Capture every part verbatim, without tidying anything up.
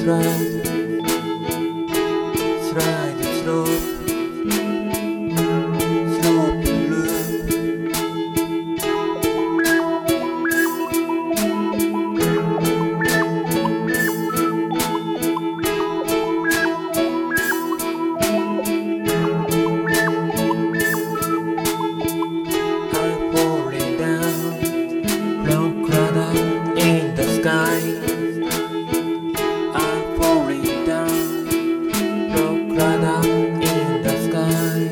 slide, slide slope, slope loop. I'm falling down, long cloud in the sky. I'm falling down, long cloud in the sky.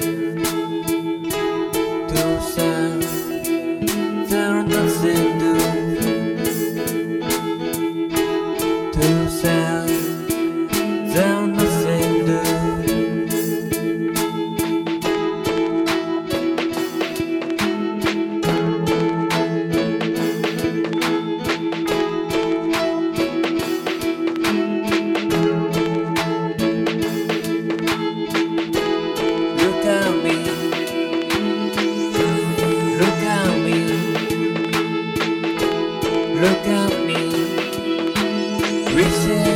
To say there's nothing to to say there's nothing to. Look at me, look at me, look at me. Reset.